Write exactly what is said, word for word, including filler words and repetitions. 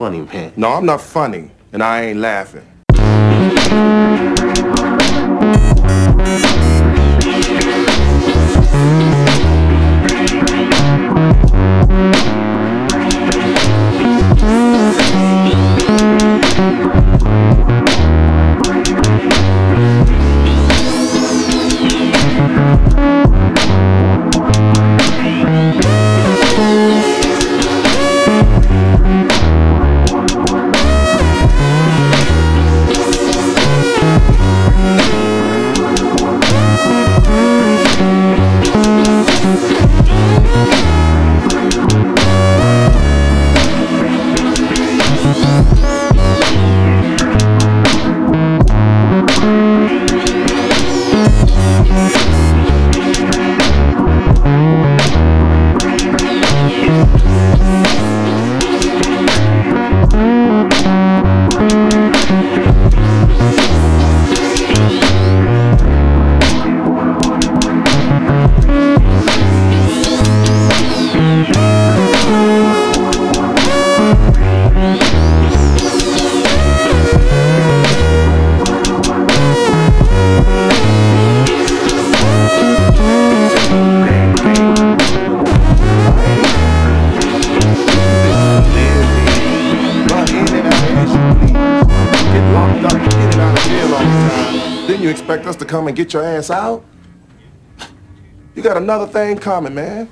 Funny, man. No, I'm not funny, and I ain't laughing. Didn't you expect us to come and get your ass out? You got another thing coming, man.